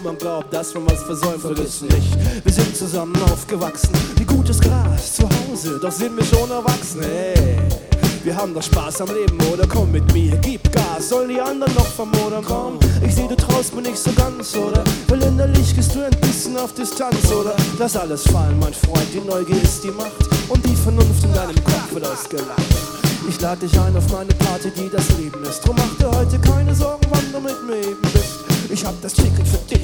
man glaubt, dass man was versäumt, vergiss nicht, wir sind zusammen aufgewachsen, wie gutes Gras zu Hause, doch sind wir schon erwachsen, hey. Wir haben doch Spaß am Leben, oder komm mit mir, gib Gas, sollen die anderen noch vermodern? Komm, ich seh, du traust mir nicht so ganz, oder? Weil innerlich gehst du ein bisschen auf Distanz, oder? Lass alles fallen, mein Freund, die Neugier ist die Macht und die Vernunft in deinem Kopf wird ausgelacht. Ich lade dich ein auf meine Party, die das Leben ist, drum mach dir heute keine Sorgen, wann du mit mir eben bist. Ich hab das Ticket für dich.